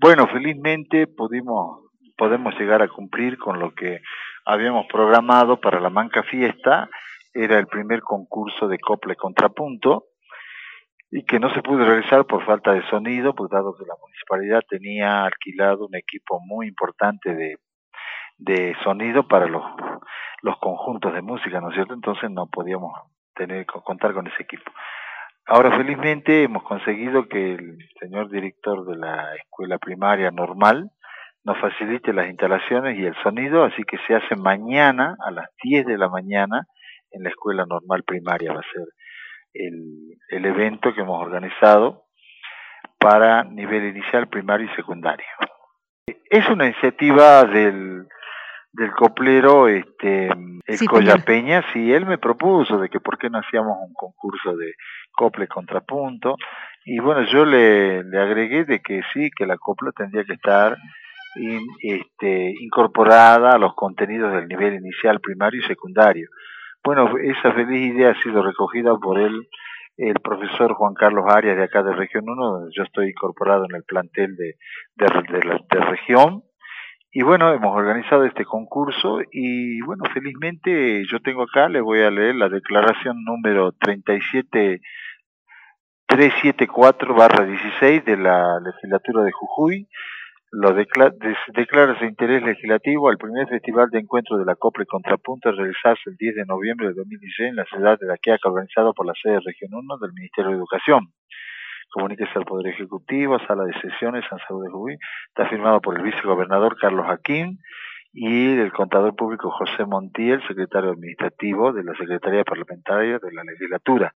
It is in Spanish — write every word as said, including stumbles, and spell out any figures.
Bueno, felizmente pudimos, podemos llegar a cumplir con lo que habíamos programado para la Manca Fiesta. Era el primer concurso de copla y contrapunto y que no se pudo realizar por falta de sonido, pues dado que la municipalidad tenía alquilado un equipo muy importante de, de sonido para los, los conjuntos de música, ¿no es cierto? Entonces no podíamos tener contar con ese equipo. Ahora felizmente hemos conseguido que el señor director de la escuela primaria normal nos facilite las instalaciones y el sonido, así que se hace mañana a las diez de la mañana en la escuela normal primaria. Va a ser el, el evento que hemos organizado para nivel inicial, primario y secundario. Es una iniciativa del, del coplero este, el Sí, Colla Peña. Peña, sí, él me propuso de que por qué no hacíamos un concurso de copla y contrapunto, y bueno, yo le, le agregué de que sí, que la copla tendría que estar in, este, incorporada a los contenidos del nivel inicial, primario y secundario. Bueno, esa feliz idea ha sido recogida por él, el profesor Juan Carlos Arias de acá de Región uno, donde yo estoy incorporado en el plantel de, de, de, la, de región. Y bueno, hemos organizado este concurso y bueno, felizmente yo tengo acá, le voy a leer la declaración número treinta y siete trescientos setenta y cuatro barra dieciséis de la legislatura de Jujuy. Lo declara, declara su interés legislativo al primer festival de encuentro de la copla y contrapunto a realizarse el diez de noviembre de dos mil dieciséis en la ciudad de La Quiaca, organizado por la sede Región uno del Ministerio de Educación. Comuníquese al Poder Ejecutivo, Sala de Sesiones, San Salvador de Jujuy. Está firmado por el vicegobernador Carlos Jaquín y el contador público José Montiel, secretario administrativo de la Secretaría Parlamentaria de la Legislatura.